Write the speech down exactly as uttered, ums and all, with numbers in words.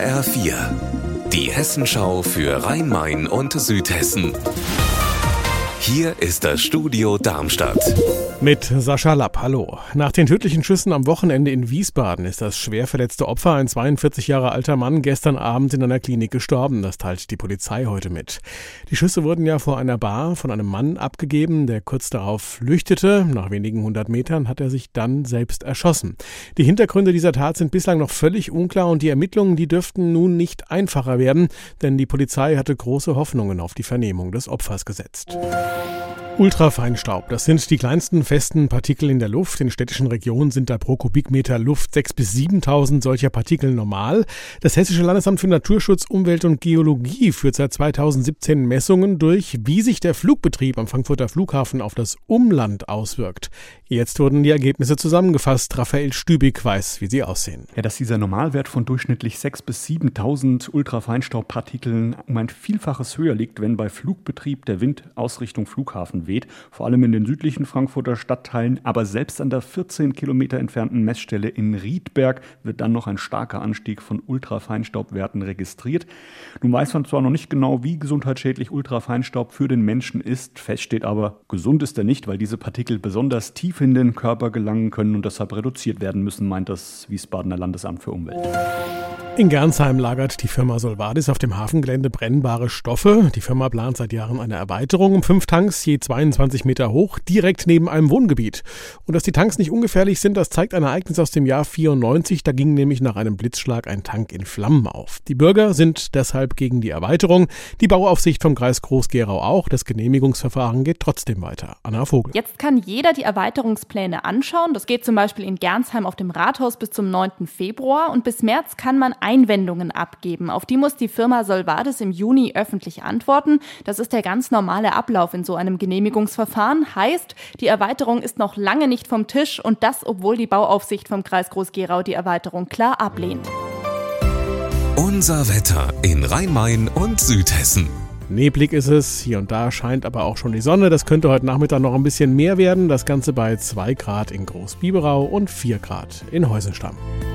H R vier, die Hessenschau für Rhein-Main und Südhessen. Hier ist das Studio Darmstadt. Mit Sascha Lapp, hallo. Nach den tödlichen Schüssen am Wochenende in Wiesbaden ist das schwer verletzte Opfer, ein zweiundvierzig Jahre alter Mann, gestern Abend in einer Klinik gestorben. Das teilt die Polizei heute mit. Die Schüsse wurden ja vor einer Bar von einem Mann abgegeben, der kurz darauf flüchtete. Nach wenigen hundert Metern hat er sich dann selbst erschossen. Die Hintergründe dieser Tat sind bislang noch völlig unklar und die Ermittlungen, die dürften nun nicht einfacher werden, denn die Polizei hatte große Hoffnungen auf die Vernehmung des Opfers gesetzt. Ultrafeinstaub, das sind die kleinsten festen Partikel in der Luft. In städtischen Regionen sind da pro Kubikmeter Luft sechstausend bis siebentausend solcher Partikel normal. Das Hessische Landesamt für Naturschutz, Umwelt und Geologie führt seit zweitausendsiebzehn Messungen durch, wie sich der Flugbetrieb am Frankfurter Flughafen auf das Umland auswirkt. Jetzt wurden die Ergebnisse zusammengefasst. Raphael Stübig weiß, wie sie aussehen. Ja, dass dieser Normalwert von durchschnittlich sechstausend bis siebentausend Ultrafeinstaubpartikeln um ein Vielfaches höher liegt, wenn bei Flugbetrieb der Wind aus Richtung Flughafen weht, vor allem in den südlichen Frankfurter Stadtteilen, aber selbst an der vierzehn Kilometer entfernten Messstelle in Riedberg wird dann noch ein starker Anstieg von Ultrafeinstaubwerten registriert. Nun weiß man zwar noch nicht genau, wie gesundheitsschädlich Ultrafeinstaub für den Menschen ist, fest steht aber, gesund ist er nicht, weil diese Partikel besonders tief in den Körper gelangen können und deshalb reduziert werden müssen, meint das Wiesbadener Landesamt für Umwelt. In Gernsheim lagert die Firma Solvadis auf dem Hafengelände brennbare Stoffe. Die Firma plant seit Jahren eine Erweiterung um fünf Tanks, je zweiundzwanzig Meter hoch, direkt neben einem Wohngebiet. Und dass die Tanks nicht ungefährlich sind, das zeigt ein Ereignis aus dem Jahr vierundneunzig. Da ging nämlich nach einem Blitzschlag ein Tank in Flammen auf. Die Bürger sind deshalb gegen die Erweiterung. Die Bauaufsicht vom Kreis Groß-Gerau auch. Das Genehmigungsverfahren geht trotzdem weiter. Anna Vogel. Jetzt kann jeder die Erweiterungspläne anschauen. Das geht zum Beispiel in Gernsheim auf dem Rathaus bis zum neunten Februar. Und bis März kann man Einwendungen abgeben. Auf die muss die Firma Solvadis im Juni öffentlich antworten. Das ist der ganz normale Ablauf in so einem Genehmigungsverfahren. Heißt, die Erweiterung ist noch lange nicht vom Tisch und das, obwohl die Bauaufsicht vom Kreis Groß-Gerau die Erweiterung klar ablehnt. Unser Wetter in Rhein-Main und Südhessen. Neblig ist es, hier und da scheint aber auch schon die Sonne. Das könnte heute Nachmittag noch ein bisschen mehr werden. Das Ganze bei zwei Grad in Groß-Biberau und vier Grad in Heusenstamm.